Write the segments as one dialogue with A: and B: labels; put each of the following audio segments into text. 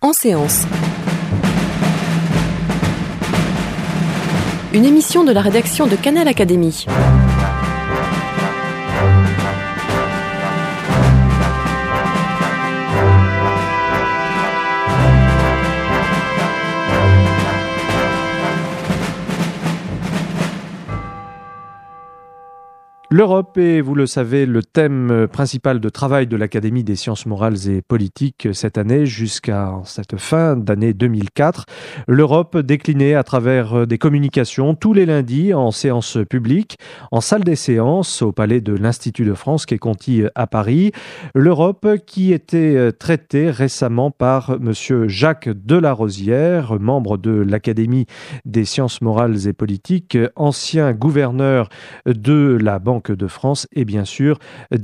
A: En séance. Une émission de la rédaction de Canal Académie.
B: L'Europe est, vous le savez, le thème principal de travail de l'Académie des sciences morales et politiques cette année jusqu'à cette fin d'année 2004. L'Europe déclinée à travers des communications tous les lundis en séance publique, en salle des séances au palais de l'Institut de France quai Conti à Paris. L'Europe qui était traitée récemment par monsieur Jacques Delarosière, membre de l'Académie des sciences morales et politiques, ancien gouverneur de la Banque de France et bien sûr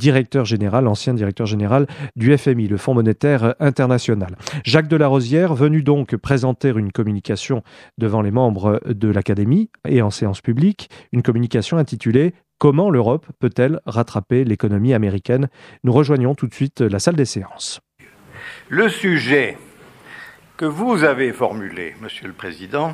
B: ancien directeur général du FMI, le Fonds monétaire international. Jacques Delarosière, venu donc présenter une communication devant les membres de l'Académie et en séance publique, une communication intitulée « Comment l'Europe peut-elle rattraper l'économie américaine ?» Nous rejoignons tout de suite la salle des séances.
C: Le sujet que vous avez formulé, Monsieur le Président,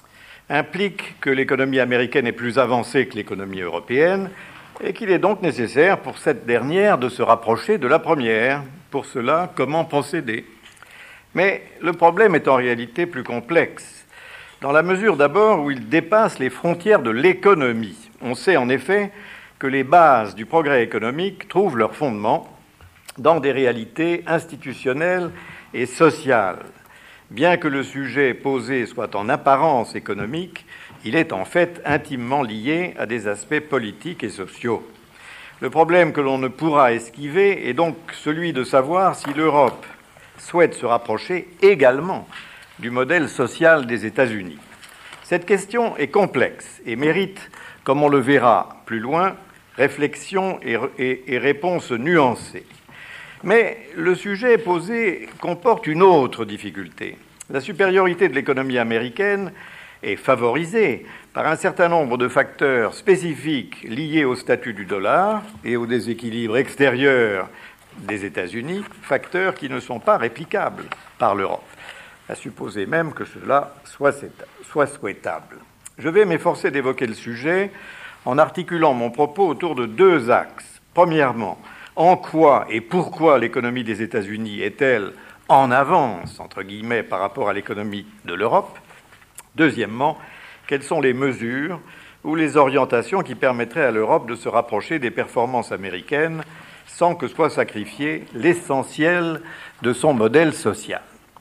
C: implique que l'économie américaine est plus avancée que l'économie européenne et qu'il est donc nécessaire pour cette dernière de se rapprocher de la première. Pour cela, comment procéder ? Mais le problème est en réalité plus complexe, dans la mesure d'abord où il dépasse les frontières de l'économie. On sait en effet que les bases du progrès économique trouvent leur fondement dans des réalités institutionnelles et sociales. Bien que le sujet posé soit en apparence économique, il est en fait intimement lié à des aspects politiques et sociaux. Le problème que l'on ne pourra esquiver est donc celui de savoir si l'Europe souhaite se rapprocher également du modèle social des États-Unis. Cette question est complexe et mérite, comme on le verra plus loin, réflexion et réponses nuancées. Mais le sujet posé comporte une autre difficulté. La supériorité de l'économie américaine est favorisée par un certain nombre de facteurs spécifiques liés au statut du dollar et au déséquilibre extérieur des États-Unis, facteurs qui ne sont pas réplicables par l'Europe, à supposer même que cela soit souhaitable. Je vais m'efforcer d'évoquer le sujet en articulant mon propos autour de deux axes. Premièrement, en quoi et pourquoi l'économie des États-Unis est-elle en avance, entre guillemets, par rapport à l'économie de l'Europe ? Deuxièmement, quelles sont les mesures ou les orientations qui permettraient à l'Europe de se rapprocher des performances américaines sans que soit sacrifié l'essentiel de son modèle social ?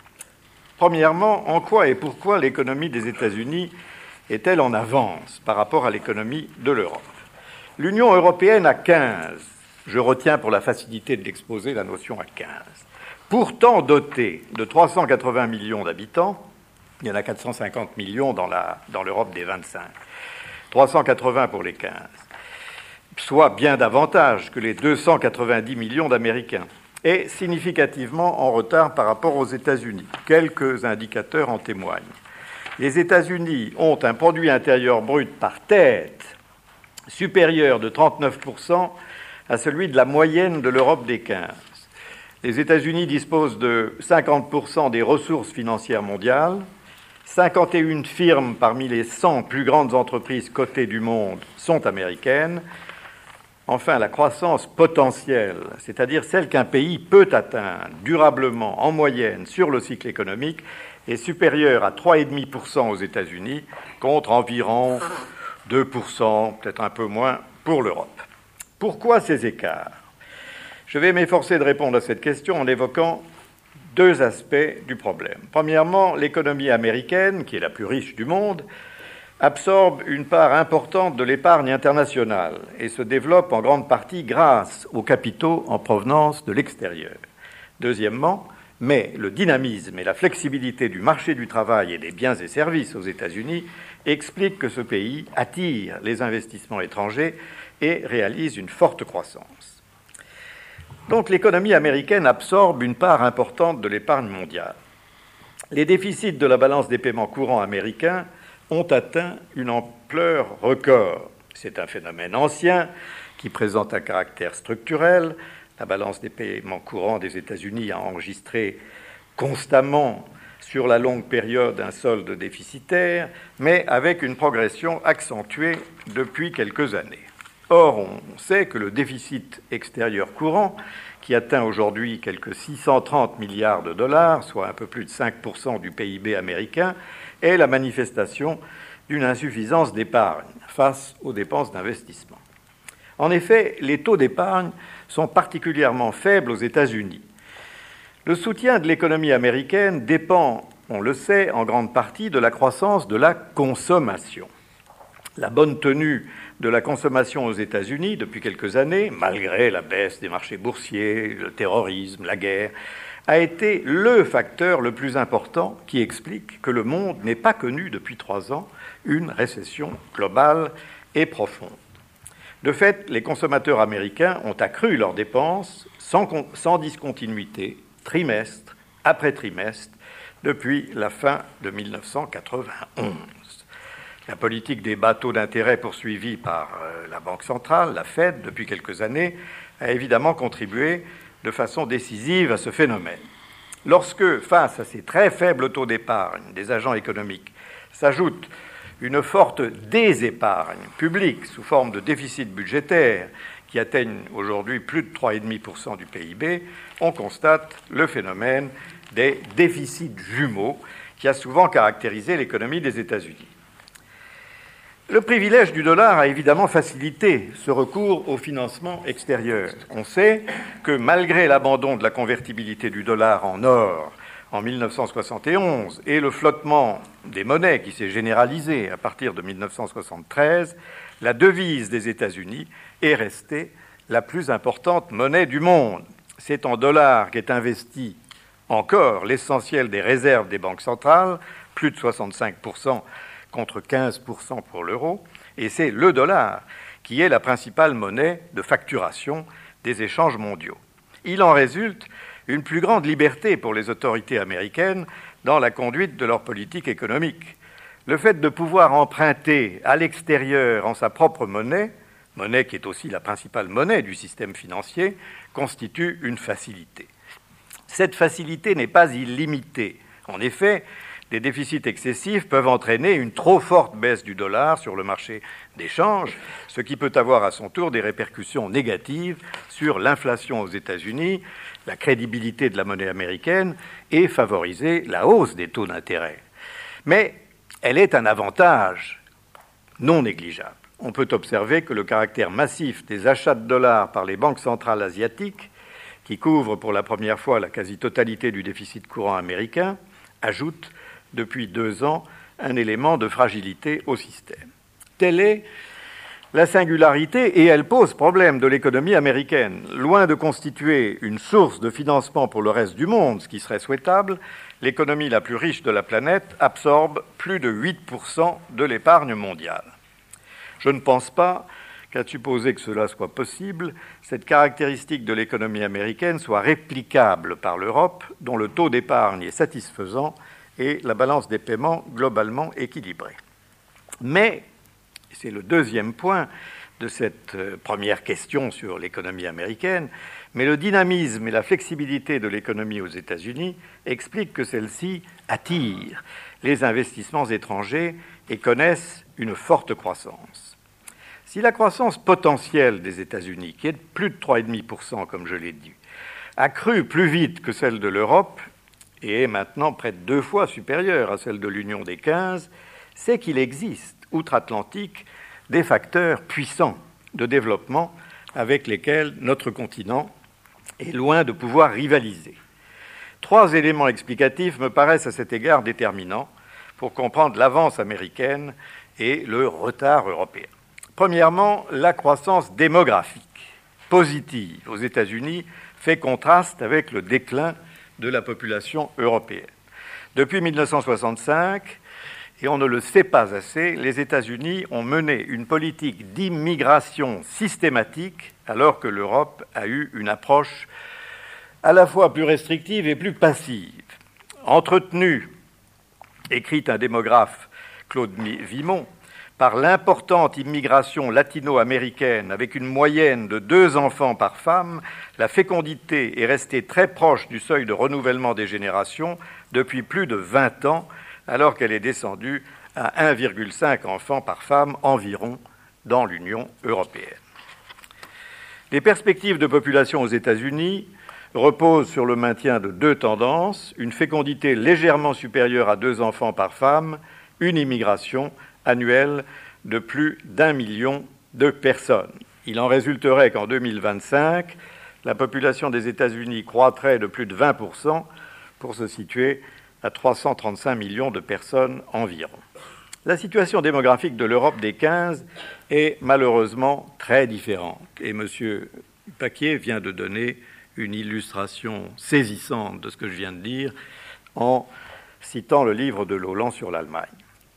C: Premièrement, en quoi et pourquoi l'économie des États-Unis est-elle en avance par rapport à l'économie de l'Europe ? L'Union européenne a 15. Je retiens pour la facilité de l'exposer la notion à 15. Pourtant dotée de 380 millions d'habitants, il y en a 450 millions dans l'Europe des 25, 380 pour les 15, soit bien davantage que les 290 millions d'Américains, et significativement en retard par rapport aux États-Unis. Quelques indicateurs en témoignent. Les États-Unis ont un produit intérieur brut par tête supérieur de 39% à celui de la moyenne de l'Europe des 15. Les États-Unis disposent de 50% des ressources financières mondiales. 51 firmes parmi les 100 plus grandes entreprises cotées du monde sont américaines. Enfin, la croissance potentielle, c'est-à-dire celle qu'un pays peut atteindre durablement en moyenne sur le cycle économique, est supérieure à 3,5% aux États-Unis, contre environ 2%, peut-être un peu moins, pour l'Europe. Pourquoi ces écarts ? Je vais m'efforcer de répondre à cette question en évoquant deux aspects du problème. Premièrement, l'économie américaine, qui est la plus riche du monde, absorbe une part importante de l'épargne internationale et se développe en grande partie grâce aux capitaux en provenance de l'extérieur. Deuxièmement, mais le dynamisme et la flexibilité du marché du travail et des biens et services aux États-Unis expliquent que ce pays attire les investissements étrangers et réalise une forte croissance. Donc l'économie américaine absorbe une part importante de l'épargne mondiale. Les déficits de la balance des paiements courants américains ont atteint une ampleur record. C'est un phénomène ancien qui présente un caractère structurel. La balance des paiements courants des États-Unis a enregistré constamment sur la longue période un solde déficitaire, mais avec une progression accentuée depuis quelques années. Or, on sait que le déficit extérieur courant, qui atteint aujourd'hui quelques 630 milliards de dollars, soit un peu plus de 5% du PIB américain, est la manifestation d'une insuffisance d'épargne face aux dépenses d'investissement. En effet, les taux d'épargne sont particulièrement faibles aux États-Unis. Le soutien de l'économie américaine dépend, on le sait, en grande partie de la croissance de la consommation. La bonne tenue de la consommation aux États-Unis depuis quelques années, malgré la baisse des marchés boursiers, le terrorisme, la guerre, a été le facteur le plus important qui explique que le monde n'ait pas connu depuis 3 ans une récession globale et profonde. De fait, les consommateurs américains ont accru leurs dépenses sans discontinuité, trimestre après trimestre, depuis la fin de 1991. La politique des bas taux d'intérêt poursuivie par la Banque centrale, la Fed, depuis quelques années, a évidemment contribué de façon décisive à ce phénomène. Lorsque, face à ces très faibles taux d'épargne des agents économiques, s'ajoute une forte désépargne publique sous forme de déficit budgétaire qui atteignent aujourd'hui plus de 3,5% du PIB, on constate le phénomène des déficits jumeaux qui a souvent caractérisé l'économie des États-Unis. Le privilège du dollar a évidemment facilité ce recours au financement extérieur. On sait que malgré l'abandon de la convertibilité du dollar en or en 1971 et le flottement des monnaies qui s'est généralisé à partir de 1973, la devise des États-Unis est restée la plus importante monnaie du monde. C'est en dollars qu'est investi encore l'essentiel des réserves des banques centrales, plus de 65% contre 15% pour l'euro, et c'est le dollar qui est la principale monnaie de facturation des échanges mondiaux. Il en résulte une plus grande liberté pour les autorités américaines dans la conduite de leur politique économique. Le fait de pouvoir emprunter à l'extérieur en sa propre monnaie qui est aussi la principale monnaie du système financier, constitue une facilité. Cette facilité n'est pas illimitée. En effet, des déficits excessifs peuvent entraîner une trop forte baisse du dollar sur le marché d'échange, ce qui peut avoir à son tour des répercussions négatives sur l'inflation aux États-Unis, la crédibilité de la monnaie américaine et favoriser la hausse des taux d'intérêt. Mais elle est un avantage non négligeable. On peut observer que le caractère massif des achats de dollars par les banques centrales asiatiques, qui couvrent pour la première fois la quasi-totalité du déficit courant américain, ajoute depuis 2 ans un élément de fragilité au système. Telle est la singularité, et elle pose problème, de l'économie américaine. Loin de constituer une source de financement pour le reste du monde, ce qui serait souhaitable, l'économie la plus riche de la planète absorbe plus de 8% de l'épargne mondiale. Je ne pense pas qu'à supposer que cela soit possible, cette caractéristique de l'économie américaine soit réplicable par l'Europe, dont le taux d'épargne est satisfaisant et la balance des paiements globalement équilibrée. Mais, c'est le deuxième point de cette première question sur l'économie américaine, mais le dynamisme et la flexibilité de l'économie aux États-Unis expliquent que celle-ci attire les investissements étrangers et connaissent une forte croissance. Si la croissance potentielle des États-Unis, qui est de plus de 3,5%, comme je l'ai dit, a cru plus vite que celle de l'Europe et est maintenant près de 2 fois supérieure à celle de l'Union des 15, c'est qu'il existe, outre-Atlantique, des facteurs puissants de développement avec lesquels notre continent est loin de pouvoir rivaliser. 3 éléments explicatifs me paraissent à cet égard déterminants pour comprendre l'avance américaine et le retard européen. Premièrement, la croissance démographique positive aux États-Unis fait contraste avec le déclin de la population européenne. Depuis 1965, et on ne le sait pas assez, les États-Unis ont mené une politique d'immigration systématique alors que l'Europe a eu une approche à la fois plus restrictive et plus passive. Entretenue, écrit un démographe, Claude Vimont, par l'importante immigration latino-américaine avec une moyenne de 2 enfants par femme, la fécondité est restée très proche du seuil de renouvellement des générations depuis plus de 20 ans, alors qu'elle est descendue à 1,5 enfants par femme environ dans l'Union européenne. Les perspectives de population aux États-Unis reposent sur le maintien de deux tendances, une fécondité légèrement supérieure à 2 enfants par femme, une immigration annuelle de plus d'1 million de personnes. Il en résulterait qu'en 2025, la population des États-Unis croîtrait de plus de 20% pour se situer à 335 millions de personnes environ. La situation démographique de l'Europe des 15 est malheureusement très différente. Et M. Paquier vient de donner une illustration saisissante de ce que je viens de dire en citant le livre de Lolland sur l'Allemagne.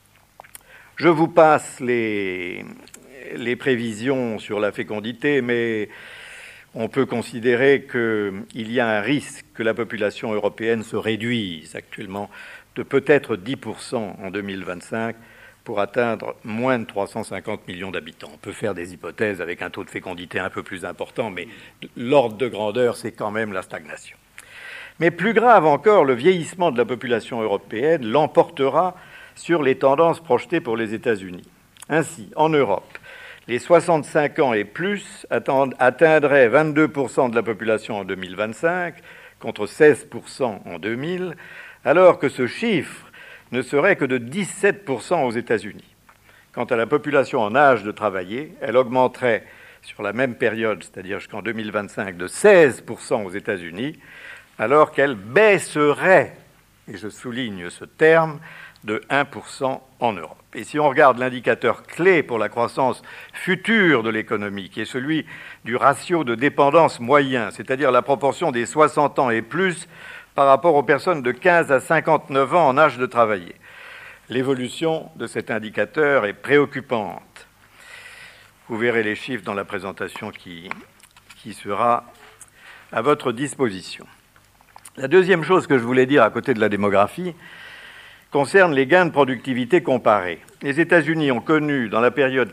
C: Je vous passe les prévisions sur la fécondité, mais on peut considérer qu'il y a un risque que la population européenne se réduise actuellement de peut-être 10% en 2025 pour atteindre moins de 350 millions d'habitants. On peut faire des hypothèses avec un taux de fécondité un peu plus important, mais l'ordre de grandeur, c'est quand même la stagnation. Mais plus grave encore, le vieillissement de la population européenne l'emportera sur les tendances projetées pour les États-Unis. Ainsi, en Europe, les 65 ans et plus atteindraient 22% de la population en 2025, contre 16% en 2000, alors que ce chiffre ne serait que de 17% aux États-Unis. Quant à la population en âge de travailler, elle augmenterait sur la même période, c'est-à-dire jusqu'en 2025, de 16% aux États-Unis, alors qu'elle baisserait, et je souligne ce terme, de 1% en Europe. Et si on regarde l'indicateur clé pour la croissance future de l'économie, qui est celui du ratio de dépendance moyen, c'est-à-dire la proportion des 60 ans et plus par rapport aux personnes de 15 à 59 ans en âge de travailler, l'évolution de cet indicateur est préoccupante. Vous verrez les chiffres dans la présentation qui sera à votre disposition. La deuxième chose que je voulais dire à côté de la démographie concerne les gains de productivité comparés. Les États-Unis ont connu, dans la période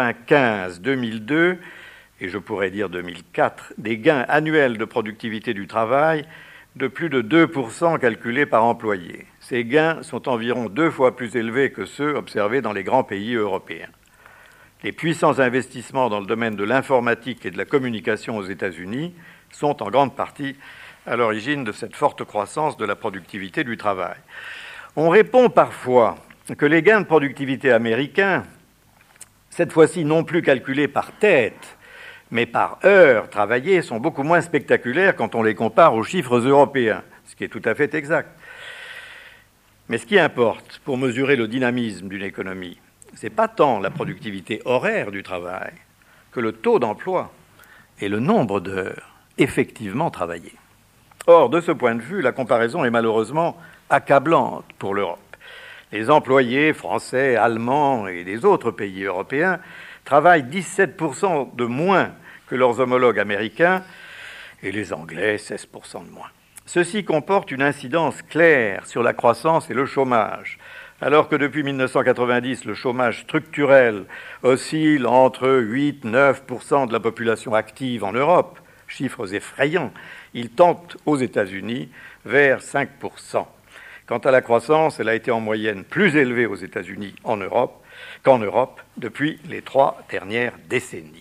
C: 95-2002, et je pourrais dire 2004, des gains annuels de productivité du travail de plus de 2% calculés par employé. Ces gains sont environ 2 fois plus élevés que ceux observés dans les grands pays européens. Les puissants investissements dans le domaine de l'informatique et de la communication aux États-Unis sont en grande partie à l'origine de cette forte croissance de la productivité du travail. On répond parfois que les gains de productivité américains, cette fois-ci non plus calculés par tête, mais par heure travaillée, sont beaucoup moins spectaculaires quand on les compare aux chiffres européens, ce qui est tout à fait exact. Mais ce qui importe pour mesurer le dynamisme d'une économie, ce n'est pas tant la productivité horaire du travail que le taux d'emploi et le nombre d'heures effectivement travaillées. Or, de ce point de vue, la comparaison est malheureusement accablante pour l'Europe. Les employés français, allemands et des autres pays européens travaillent 17% de moins que leurs homologues américains et les Anglais 16% de moins. Ceci comporte une incidence claire sur la croissance et le chômage. Alors que depuis 1990, le chômage structurel oscille entre 8 et 9% de la population active en Europe, chiffres effrayants, il tente aux États-Unis vers 5%. Quant à la croissance, elle a été en moyenne plus élevée aux États-Unis qu'en Europe depuis les 3 dernières décennies.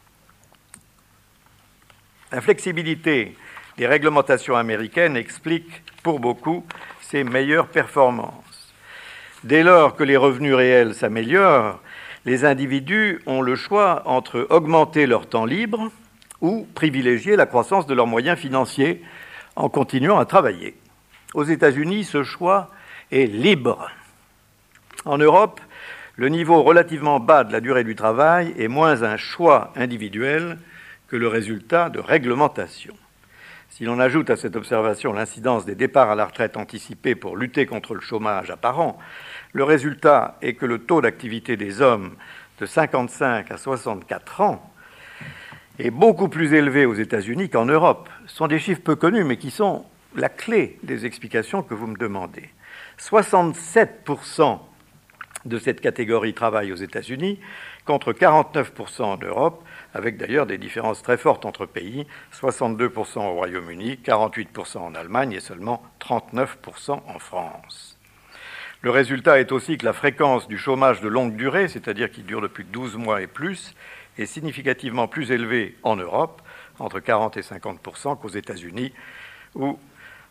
C: La flexibilité des réglementations américaines explique pour beaucoup ces meilleures performances. Dès lors que les revenus réels s'améliorent, les individus ont le choix entre augmenter leur temps libre ou privilégier la croissance de leurs moyens financiers en continuant à travailler. Aux États-Unis, ce choix est libre. En Europe, le niveau relativement bas de la durée du travail est moins un choix individuel que le résultat de réglementation. Si l'on ajoute à cette observation l'incidence des départs à la retraite anticipés pour lutter contre le chômage apparent, le résultat est que le taux d'activité des hommes de 55 à 64 ans est beaucoup plus élevé aux États-Unis qu'en Europe. Ce sont des chiffres peu connus, mais qui sont la clé des explications que vous me demandez. 67% de cette catégorie travaillent aux États-Unis, contre 49% en Europe, avec d'ailleurs des différences très fortes entre pays, 62% au Royaume-Uni, 48% en Allemagne et seulement 39% en France. Le résultat est aussi que la fréquence du chômage de longue durée, c'est-à-dire qui dure depuis 12 mois et plus, est significativement plus élevée en Europe, entre 40 et 50%, qu'aux États-Unis, où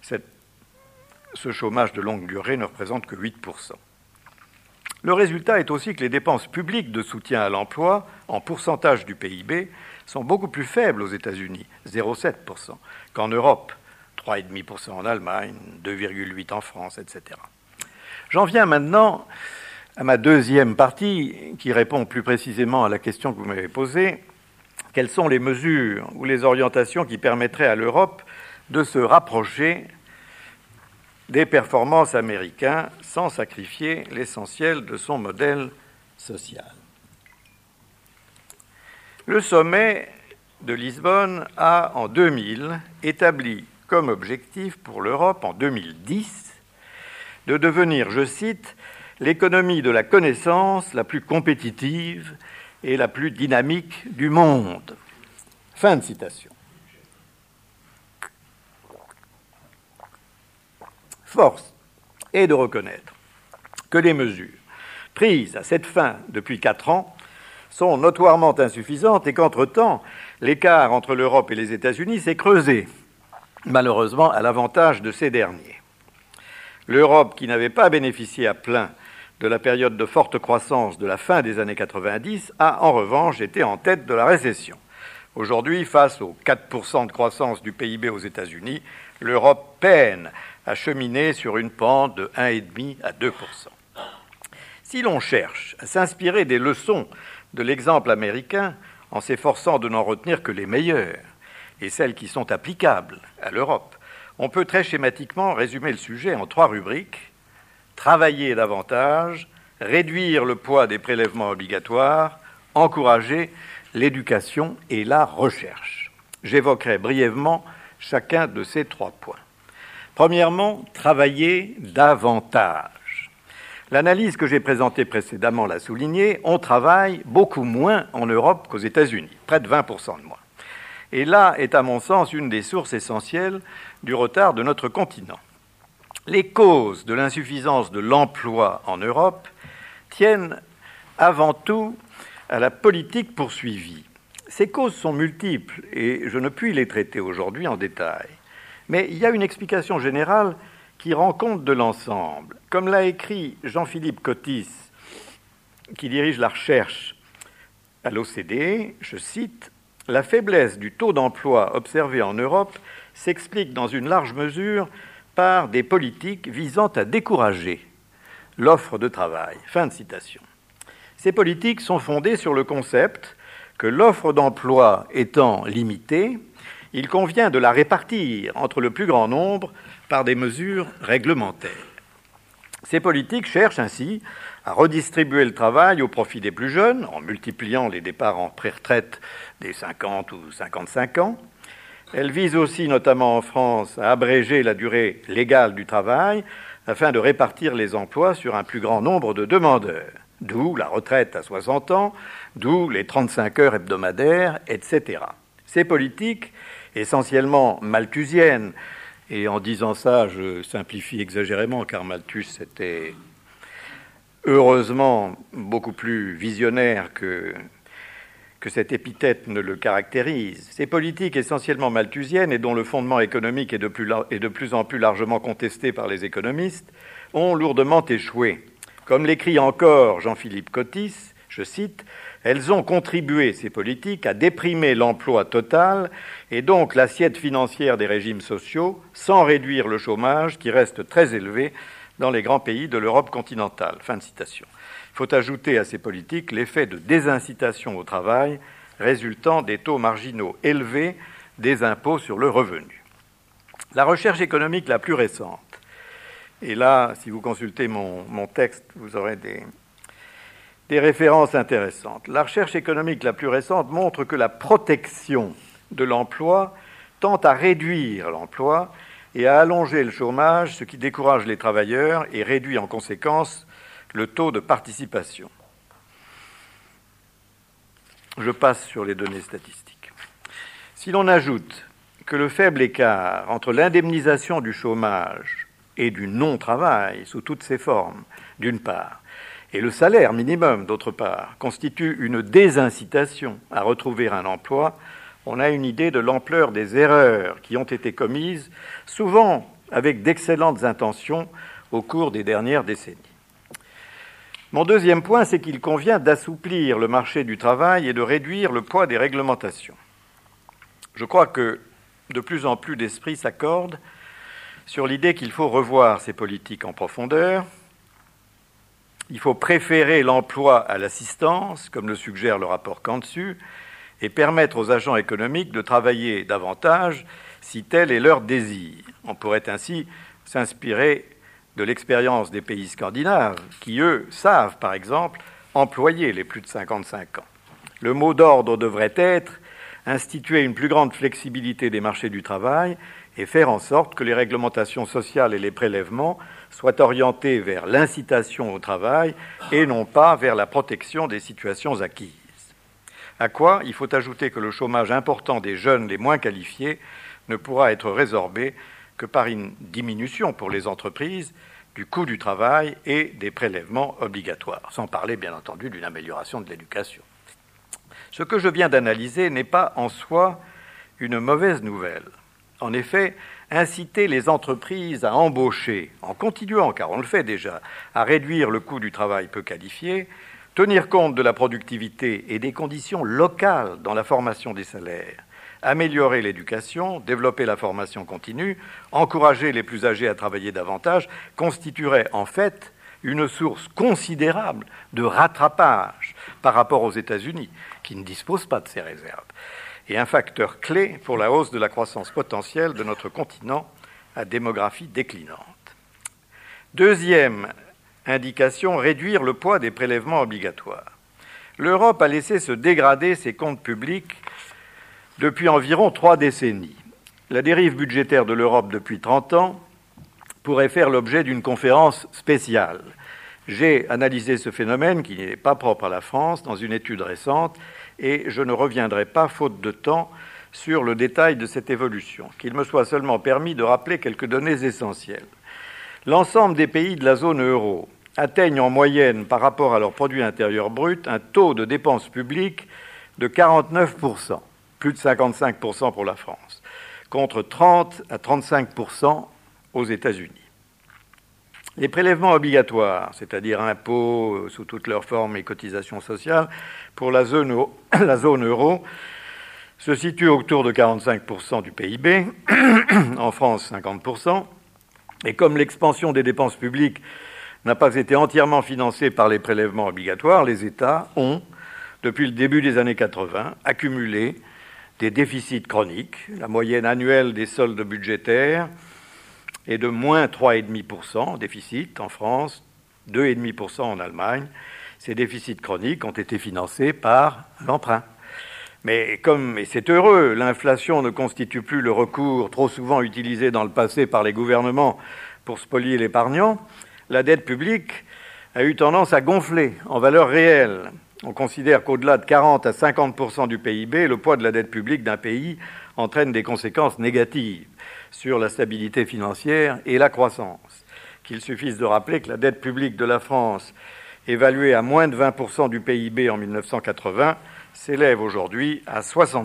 C: ce chômage de longue durée ne représente que 8%. Le résultat est aussi que les dépenses publiques de soutien à l'emploi, en pourcentage du PIB, sont beaucoup plus faibles aux États-Unis, 0,7%, qu'en Europe, 3,5% en Allemagne, 2,8% en France, etc. J'en viens maintenant à ma deuxième partie, qui répond plus précisément à la question que vous m'avez posée. Quelles sont les mesures ou les orientations qui permettraient à l'Europe de se rapprocher des performances américaines sans sacrifier l'essentiel de son modèle social? Le sommet de Lisbonne a, en 2000, établi comme objectif pour l'Europe, en 2010, de devenir, je cite, « l'économie de la connaissance la plus compétitive et la plus dynamique du monde ». Fin de citation. Force est de reconnaître que les mesures prises à cette fin depuis 4 ans sont notoirement insuffisantes et qu'entre-temps, l'écart entre l'Europe et les États-Unis s'est creusé, malheureusement à l'avantage de ces derniers. L'Europe, qui n'avait pas bénéficié à plein de la période de forte croissance de la fin des années 90, a en revanche été en tête de la récession. Aujourd'hui, face aux 4% de croissance du PIB aux États-Unis, l'Europe peine à cheminer sur une pente de 1,5 à 2%. Si l'on cherche à s'inspirer des leçons de l'exemple américain en s'efforçant de n'en retenir que les meilleures et celles qui sont applicables à l'Europe, on peut très schématiquement résumer le sujet en 3 rubriques: travailler davantage, réduire le poids des prélèvements obligatoires, encourager l'éducation et la recherche. J'évoquerai brièvement chacun de ces 3 points. Premièrement, travailler davantage. L'analyse que j'ai présentée précédemment l'a souligné, on travaille beaucoup moins en Europe qu'aux États-Unis, près de 20% de moins. Et là est, à mon sens, une des sources essentielles du retard de notre continent. Les causes de l'insuffisance de l'emploi en Europe tiennent avant tout à la politique poursuivie. Ces causes sont multiples et je ne puis les traiter aujourd'hui en détail. Mais il y a une explication générale qui rend compte de l'ensemble. Comme l'a écrit Jean-Philippe Cottis, qui dirige la recherche à l'OCDE, je cite, « La faiblesse du taux d'emploi observé en Europe s'explique dans une large mesure par des politiques visant à décourager l'offre de travail. » Fin de citation. Ces politiques sont fondées sur le concept que l'offre d'emploi étant limitée, il convient de la répartir entre le plus grand nombre par des mesures réglementaires. Ces politiques cherchent ainsi à redistribuer le travail au profit des plus jeunes, en multipliant les départs en pré-retraite des 50 ou 55 ans. Elles visent aussi, notamment en France, à abréger la durée légale du travail afin de répartir les emplois sur un plus grand nombre de demandeurs, d'où la retraite à 60 ans, d'où les 35 heures hebdomadaires, etc. Ces politiques, essentiellement malthusiennes, et en disant ça, je simplifie exagérément, car Malthus était heureusement beaucoup plus visionnaire que cette épithète ne le caractérise. Ces politiques essentiellement malthusiennes et dont le fondement économique est de plus en plus largement contesté par les économistes ont lourdement échoué. Comme l'écrit encore Jean-Philippe Cottis, je cite, « Elles ont contribué, ces politiques, à déprimer l'emploi total et donc l'assiette financière des régimes sociaux sans réduire le chômage qui reste très élevé dans les grands pays de l'Europe continentale. » Fin de citation. Il faut ajouter à ces politiques l'effet de désincitation au travail résultant des taux marginaux élevés des impôts sur le revenu. La recherche économique la plus récente, et là, si vous consultez mon texte, vous aurez des références intéressantes. La recherche économique la plus récente montre que la protection de l'emploi tend à réduire l'emploi et à allonger le chômage, ce qui décourage les travailleurs et réduit en conséquence le taux de participation. Je passe sur les données statistiques. Si l'on ajoute que le faible écart entre l'indemnisation du chômage et du non-travail sous toutes ses formes, d'une part, et le salaire minimum, d'autre part, constitue une désincitation à retrouver un emploi, on a une idée de l'ampleur des erreurs qui ont été commises, souvent avec d'excellentes intentions, au cours des dernières décennies. Mon deuxième point, c'est qu'il convient d'assouplir le marché du travail et de réduire le poids des réglementations. Je crois que de plus en plus d'esprits s'accordent sur l'idée qu'il faut revoir ces politiques en profondeur. Il faut préférer l'emploi à l'assistance, comme le suggère le rapport Cantu, et permettre aux agents économiques de travailler davantage si tel est leur désir. On pourrait ainsi s'inspirer de l'expérience des pays scandinaves qui, eux, savent, par exemple, employer les plus de 55 ans. Le mot d'ordre devrait être instituer une plus grande flexibilité des marchés du travail et faire en sorte que les réglementations sociales et les prélèvements soient orientés vers l'incitation au travail et non pas vers la protection des situations acquises. À quoi il faut ajouter que le chômage important des jeunes les moins qualifiés ne pourra être résorbé que par une diminution pour les entreprises du coût du travail et des prélèvements obligatoires, sans parler bien entendu d'une amélioration de l'éducation. Ce que je viens d'analyser n'est pas en soi une mauvaise nouvelle. En effet, inciter les entreprises à embaucher, en continuant, car on le fait déjà, à réduire le coût du travail peu qualifié, tenir compte de la productivité et des conditions locales dans la formation des salaires, améliorer l'éducation, développer la formation continue, encourager les plus âgés à travailler davantage, constituerait en fait une source considérable de rattrapage par rapport aux États-Unis, qui ne disposent pas de ces réserves, et un facteur clé pour la hausse de la croissance potentielle de notre continent à démographie déclinante. Deuxième indication, réduire le poids des prélèvements obligatoires. L'Europe a laissé se dégrader ses comptes publics depuis environ 3 décennies. La dérive budgétaire de l'Europe depuis 30 ans pourrait faire l'objet d'une conférence spéciale. J'ai analysé ce phénomène, qui n'est pas propre à la France, dans une étude récente, et je ne reviendrai pas, faute de temps, sur le détail de cette évolution. Qu'il me soit seulement permis de rappeler quelques données essentielles. L'ensemble des pays de la zone euro atteignent en moyenne, par rapport à leur produit intérieur brut, un taux de dépenses publiques de 49%, plus de 55% pour la France, contre 30 à 35% aux États-Unis. Les prélèvements obligatoires, c'est-à-dire impôts sous toutes leurs formes et cotisations sociales, pour la zone euro, se situent autour de 45% du PIB, en France 50%, et comme l'expansion des dépenses publiques n'a pas été entièrement financée par les prélèvements obligatoires, les États ont, depuis le début des années 80, accumulé des déficits chroniques. La moyenne annuelle des soldes budgétaires est de moins 3,5% déficit en France, 2,5% en Allemagne. Ces déficits chroniques ont été financés par l'emprunt. Mais et c'est heureux, l'inflation ne constitue plus le recours trop souvent utilisé dans le passé par les gouvernements pour spolier l'épargnant, la dette publique a eu tendance à gonfler en valeur réelle. On considère qu'au-delà de 40 à 50% du PIB, le poids de la dette publique d'un pays entraîne des conséquences négatives sur la stabilité financière et la croissance. Qu'il suffise de rappeler que la dette publique de la France, évaluée à moins de 20% du PIB en 1980, s'élève aujourd'hui à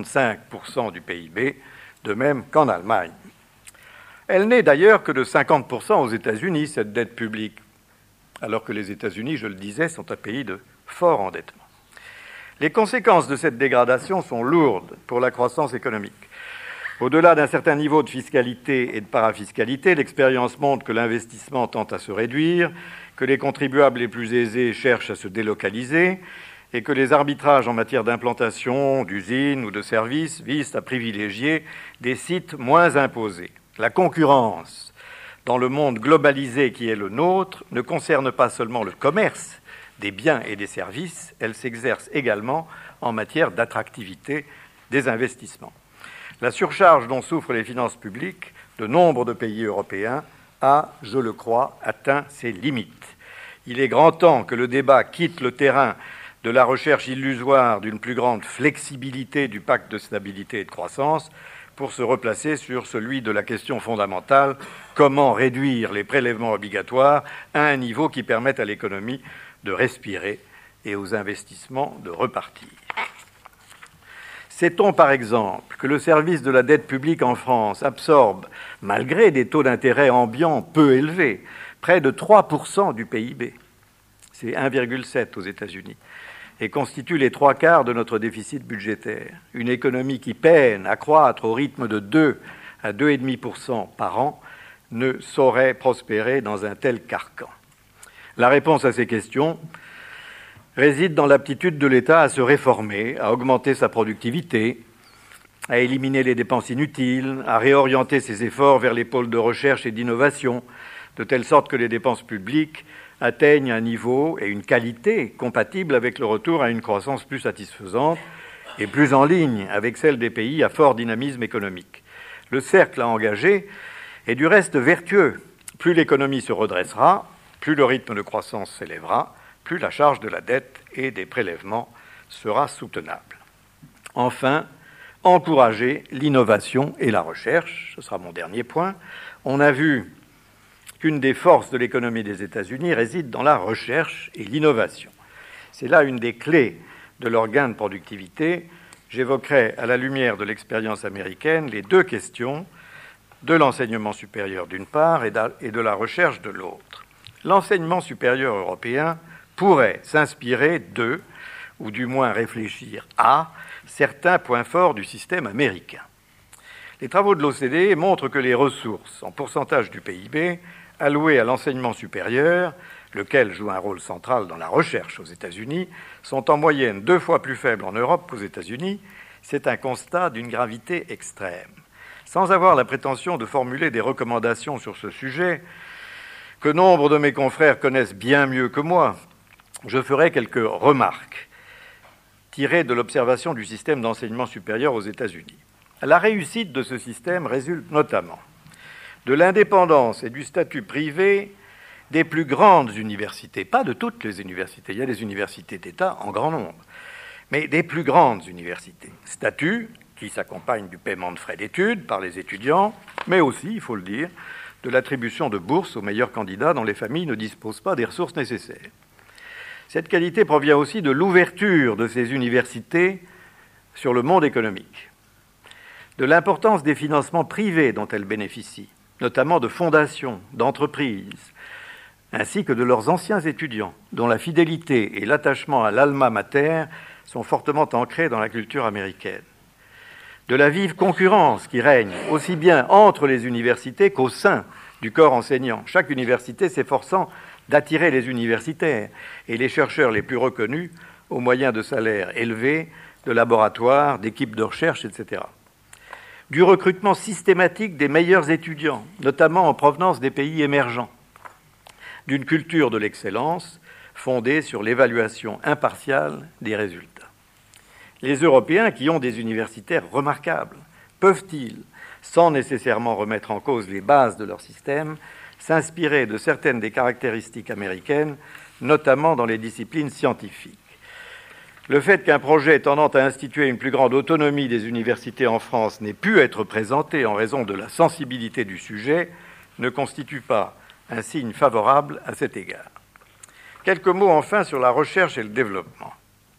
C: 65% du PIB, de même qu'en Allemagne. Elle n'est d'ailleurs que de 50% aux États-Unis, cette dette publique, alors que les États-Unis, je le disais, sont un pays de fort endettement. Les conséquences de cette dégradation sont lourdes pour la croissance économique. Au-delà d'un certain niveau de fiscalité et de parafiscalité, l'expérience montre que l'investissement tend à se réduire, que les contribuables les plus aisés cherchent à se délocaliser et que les arbitrages en matière d'implantation, d'usines ou de services visent à privilégier des sites moins imposés. La concurrence dans le monde globalisé qui est le nôtre ne concerne pas seulement le commerce des biens et des services, elle s'exerce également en matière d'attractivité des investissements. La surcharge dont souffrent les finances publiques de nombre de pays européens a, je le crois, atteint ses limites. Il est grand temps que le débat quitte le terrain de la recherche illusoire d'une plus grande flexibilité du pacte de stabilité et de croissance pour se replacer sur celui de la question fondamentale: comment réduire les prélèvements obligatoires à un niveau qui permette à l'économie de respirer et aux investissements de repartir. Sait-on par exemple que le service de la dette publique en France absorbe, malgré des taux d'intérêt ambiants peu élevés, près de 3% du PIB, c'est 1,7 aux États-Unis, et constitue les 3/4 de notre déficit budgétaire. Une économie qui peine à croître au rythme de 2 à 2,5% par an ne saurait prospérer dans un tel carcan. La réponse à ces questions réside dans l'aptitude de l'État à se réformer, à augmenter sa productivité, à éliminer les dépenses inutiles, à réorienter ses efforts vers les pôles de recherche et d'innovation, de telle sorte que les dépenses publiques atteignent un niveau et une qualité compatibles avec le retour à une croissance plus satisfaisante et plus en ligne avec celle des pays à fort dynamisme économique. Le cercle à engager est du reste vertueux. Plus l'économie se redressera, plus le rythme de croissance s'élèvera, plus la charge de la dette et des prélèvements sera soutenable. Enfin, encourager l'innovation et la recherche, ce sera mon dernier point. On a vu qu'une des forces de l'économie des États-Unis réside dans la recherche et l'innovation. C'est là une des clés de leur gain de productivité. J'évoquerai, à la lumière de l'expérience américaine, les deux questions de l'enseignement supérieur d'une part et de la recherche de l'autre. L'enseignement supérieur européen pourrait s'inspirer de, ou du moins réfléchir à, certains points forts du système américain. Les travaux de l'OCDE montrent que les ressources en pourcentage du PIB allouées à l'enseignement supérieur, lequel joue un rôle central dans la recherche aux États-Unis, sont en moyenne 2 fois plus faibles en Europe qu'aux États-Unis. C'est un constat d'une gravité extrême. Sans avoir la prétention de formuler des recommandations sur ce sujet, que nombre de mes confrères connaissent bien mieux que moi, je ferai quelques remarques tirées de l'observation du système d'enseignement supérieur aux États-Unis. La réussite de ce système résulte notamment de l'indépendance et du statut privé des plus grandes universités, pas de toutes les universités, il y a des universités d'État en grand nombre, mais des plus grandes universités. Statut qui s'accompagne du paiement de frais d'études par les étudiants, mais aussi, il faut le dire, de l'attribution de bourses aux meilleurs candidats dont les familles ne disposent pas des ressources nécessaires. Cette qualité provient aussi de l'ouverture de ces universités sur le monde économique, de l'importance des financements privés dont elles bénéficient, notamment de fondations, d'entreprises, ainsi que de leurs anciens étudiants, dont la fidélité et l'attachement à l'alma mater sont fortement ancrés dans la culture américaine, de la vive concurrence qui règne aussi bien entre les universités qu'au sein du corps enseignant, chaque université s'efforçant d'attirer les universitaires et les chercheurs les plus reconnus aux moyens de salaires élevés, de laboratoires, d'équipes de recherche, etc. Du recrutement systématique des meilleurs étudiants, notamment en provenance des pays émergents, d'une culture de l'excellence fondée sur l'évaluation impartiale des résultats. Les Européens, qui ont des universitaires remarquables, peuvent-ils, sans nécessairement remettre en cause les bases de leur système, s'inspirer de certaines des caractéristiques américaines, notamment dans les disciplines scientifiques? Le fait qu'un projet tendant à instituer une plus grande autonomie des universités en France n'ait pu être présenté en raison de la sensibilité du sujet ne constitue pas un signe favorable à cet égard. Quelques mots enfin sur la recherche et le développement.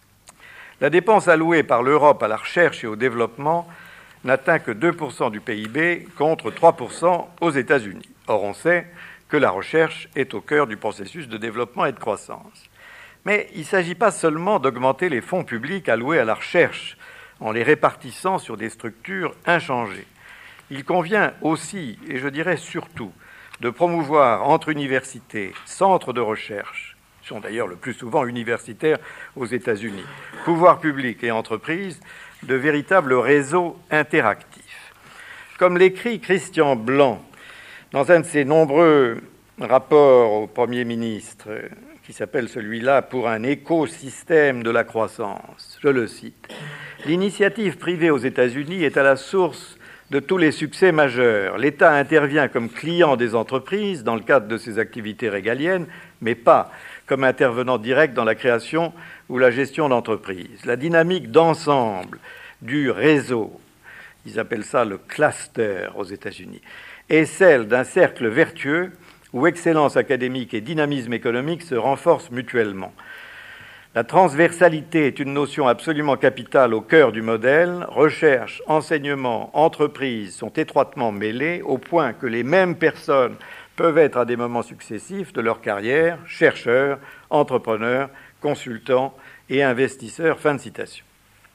C: La dépense allouée par l'Europe à la recherche et au développement n'atteint que 2% du PIB contre 3% aux États-Unis. Or, on sait que la recherche est au cœur du processus de développement et de croissance. Mais il ne s'agit pas seulement d'augmenter les fonds publics alloués à la recherche en les répartissant sur des structures inchangées. Il convient aussi, et je dirais surtout, de promouvoir entre universités, centres de recherche, qui sont d'ailleurs le plus souvent universitaires aux États-Unis, pouvoirs publics et entreprises, de véritables réseaux interactifs. Comme l'écrit Christian Blanc dans un de ses nombreux rapports au Premier ministre, qui s'appelle celui-là « Pour un écosystème de la croissance », je le cite, « L'initiative privée aux États-Unis est à la source de tous les succès majeurs. L'État intervient comme client des entreprises dans le cadre de ses activités régaliennes, mais pas comme intervenant direct dans la création ou la gestion d'entreprises. La dynamique d'ensemble du réseau, ils appellent ça le cluster aux États-Unis, est celle d'un cercle vertueux où excellence académique et dynamisme économique se renforcent mutuellement. La transversalité est une notion absolument capitale au cœur du modèle. Recherche, enseignement, entreprise sont étroitement mêlés au point que les mêmes personnes peuvent être à des moments successifs de leur carrière chercheurs, entrepreneurs, consultants et investisseurs. Fin de citation.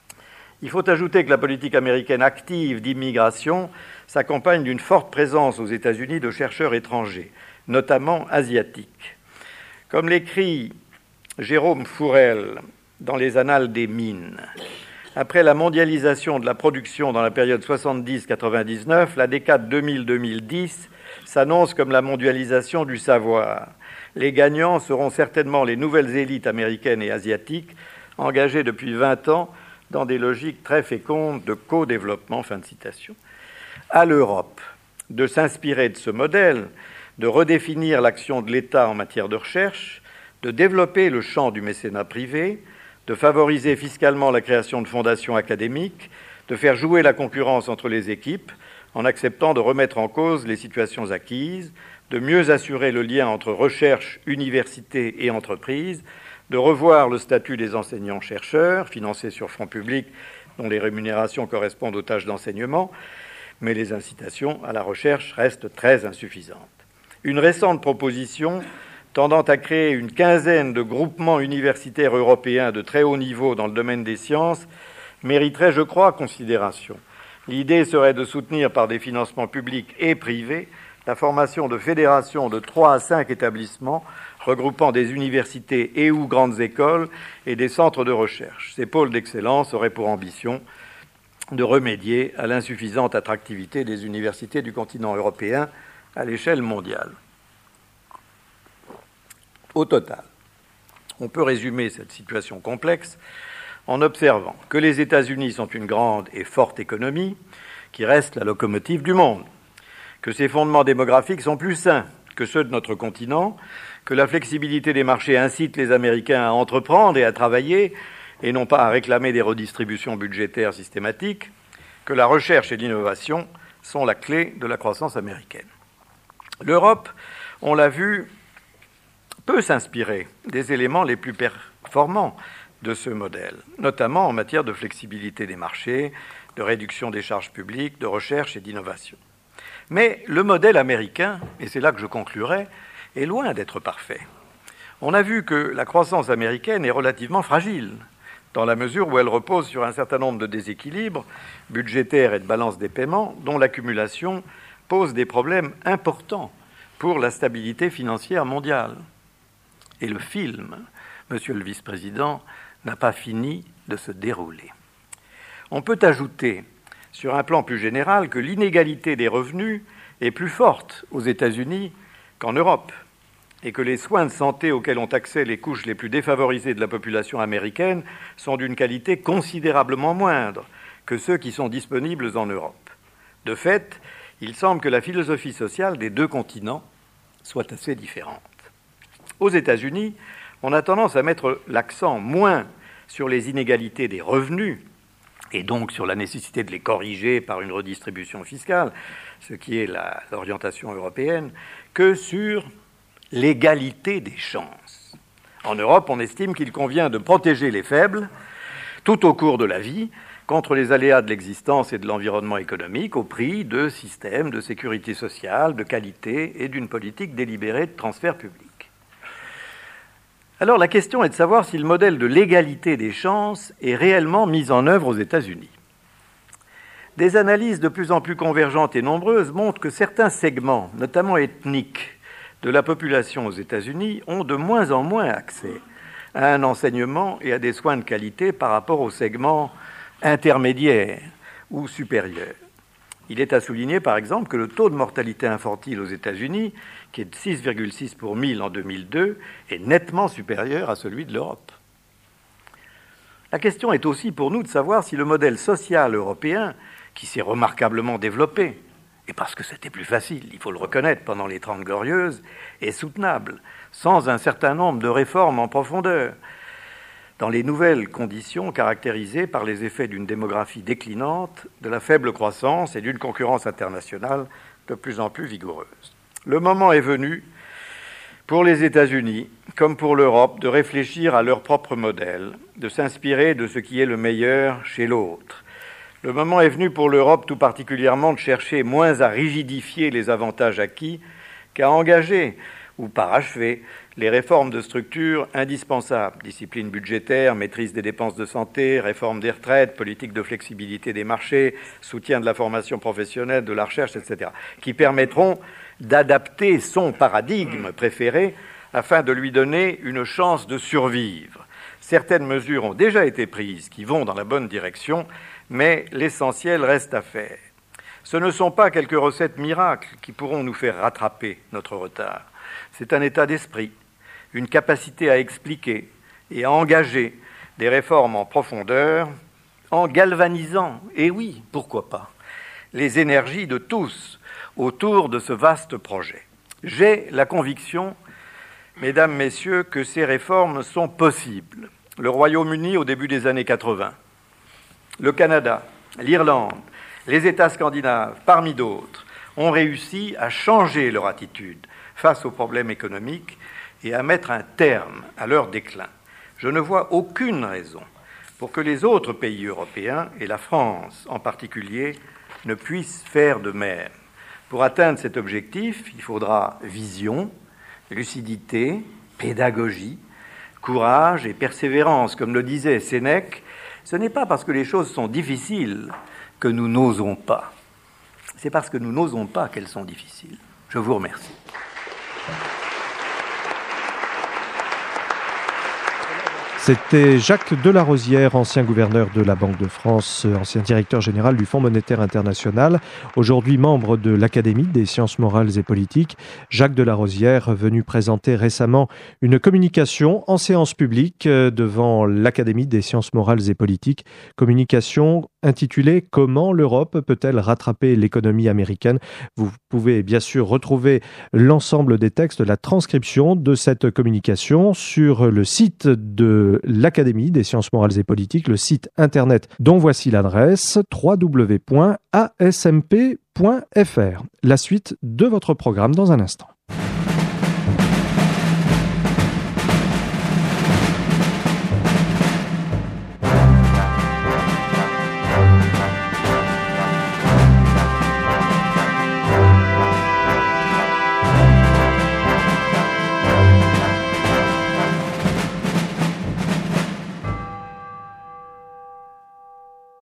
C: Il faut ajouter que la politique américaine active d'immigration s'accompagne d'une forte présence aux États-Unis de chercheurs étrangers, notamment asiatiques. Comme l'écrit Jérôme Fourel dans les Annales des mines, après la mondialisation de la production dans la période 70-99, la décade 2000-2010 s'annonce comme la mondialisation du savoir. Les gagnants seront certainement les nouvelles élites américaines et asiatiques, engagées depuis 20 ans dans des logiques très fécondes de co-développement. Fin de citation. À l'Europe de s'inspirer de ce modèle, de redéfinir l'action de l'État en matière de recherche, de développer le champ du mécénat privé, de favoriser fiscalement la création de fondations académiques, de faire jouer la concurrence entre les équipes en acceptant de remettre en cause les situations acquises, de mieux assurer le lien entre recherche, université et entreprise, de revoir le statut des enseignants-chercheurs, financés sur fonds publics dont les rémunérations correspondent aux tâches d'enseignement, mais les incitations à la recherche restent très insuffisantes. Une récente proposition tendant à créer une quinzaine de groupements universitaires européens de très haut niveau dans le domaine des sciences mériterait, je crois, considération. L'idée serait de soutenir par des financements publics et privés la formation de fédérations de 3 à 5 établissements regroupant des universités et ou grandes écoles et des centres de recherche. Ces pôles d'excellence auraient pour ambition de remédier à l'insuffisante attractivité des universités du continent européen à l'échelle mondiale. Au total, on peut résumer cette situation complexe en observant que les États-Unis sont une grande et forte économie qui reste la locomotive du monde, que ses fondements démographiques sont plus sains que ceux de notre continent, que la flexibilité des marchés incite les Américains à entreprendre et à travailler et non pas à réclamer des redistributions budgétaires systématiques, que la recherche et l'innovation sont la clé de la croissance américaine. L'Europe, on l'a vu, peut s'inspirer des éléments les plus performants de ce modèle, notamment en matière de flexibilité des marchés, de réduction des charges publiques, de recherche et d'innovation. Mais le modèle américain, et c'est là que je conclurai, est loin d'être parfait. On a vu que la croissance américaine est relativement fragile, dans la mesure où elle repose sur un certain nombre de déséquilibres budgétaires et de balance des paiements, dont l'accumulation pose des problèmes importants pour la stabilité financière mondiale. Et le film, Monsieur le Vice-président, n'a pas fini de se dérouler. On peut ajouter, sur un plan plus général, que l'inégalité des revenus est plus forte aux États-Unis qu'en Europe, et que les soins de santé auxquels ont accès les couches les plus défavorisées de la population américaine sont d'une qualité considérablement moindre que ceux qui sont disponibles en Europe. De fait, il semble que la philosophie sociale des deux continents soit assez différente. Aux États-Unis, on a tendance à mettre l'accent moins sur les inégalités des revenus, et donc sur la nécessité de les corriger par une redistribution fiscale, ce qui est l'orientation européenne, que sur l'égalité des chances. En Europe, on estime qu'il convient de protéger les faibles tout au cours de la vie contre les aléas de l'existence et de l'environnement économique au prix de systèmes de sécurité sociale, de qualité et d'une politique délibérée de transfert public. Alors la question est de savoir si le modèle de l'égalité des chances est réellement mis en œuvre aux États-Unis. Des analyses de plus en plus convergentes et nombreuses montrent que certains segments, notamment ethniques, de la population aux États-Unis ont de moins en moins accès à un enseignement et à des soins de qualité par rapport aux segments intermédiaires ou supérieurs. Il est à souligner, par exemple, que le taux de mortalité infantile aux États-Unis, qui est de 6,6 pour 1000 en 2002, est nettement supérieur à celui de l'Europe. La question est aussi pour nous de savoir si le modèle social européen, qui s'est remarquablement développée, et parce que c'était plus facile, il faut le reconnaître, pendant les 30 Glorieuses, est soutenable, sans un certain nombre de réformes en profondeur, dans les nouvelles conditions caractérisées par les effets d'une démographie déclinante, de la faible croissance et d'une concurrence internationale de plus en plus vigoureuse. Le moment est venu pour les États-Unis, comme pour l'Europe, de réfléchir à leur propre modèle, de s'inspirer de ce qui est le meilleur chez l'autre. Le moment est venu pour l'Europe tout particulièrement de chercher moins à rigidifier les avantages acquis qu'à engager ou parachever les réformes de structure indispensables. Discipline budgétaire, maîtrise des dépenses de santé, réforme des retraites, politique de flexibilité des marchés, soutien de la formation professionnelle, de la recherche, etc., qui permettront d'adapter son paradigme préféré afin de lui donner une chance de survivre. Certaines mesures ont déjà été prises qui vont dans la bonne direction, mais l'essentiel reste à faire. Ce ne sont pas quelques recettes miracles qui pourront nous faire rattraper notre retard. C'est un état d'esprit, une capacité à expliquer et à engager des réformes en profondeur en galvanisant, et oui, pourquoi pas, les énergies de tous autour de ce vaste projet. J'ai la conviction, mesdames, messieurs, que ces réformes sont possibles. Le Royaume-Uni au début des années 80, le Canada, l'Irlande, les États scandinaves, parmi d'autres, ont réussi à changer leur attitude face aux problèmes économiques et à mettre un terme à leur déclin. Je ne vois aucune raison pour que les autres pays européens, et la France en particulier, ne puissent faire de même. Pour atteindre cet objectif, il faudra vision, lucidité, pédagogie, courage et persévérance. Comme le disait Sénèque, ce n'est pas parce que les choses sont difficiles que nous n'osons pas. C'est parce que nous n'osons pas qu'elles sont difficiles. Je vous remercie.
B: C'était Jacques Delarosière, ancien gouverneur de la Banque de France, ancien directeur général du Fonds monétaire international, aujourd'hui membre de l'Académie des sciences morales et politiques. Jacques Delarosière, venu présenter récemment une communication en séance publique devant l'Académie des sciences morales et politiques. Communication intitulée « Comment l'Europe peut-elle rattraper l'économie américaine ?» Vous pouvez bien sûr retrouver l'ensemble des textes, la transcription de cette communication sur le site de l'Académie des sciences morales et politiques, le site internet dont voici l'adresse www.asmp.fr. La suite de votre programme dans un instant.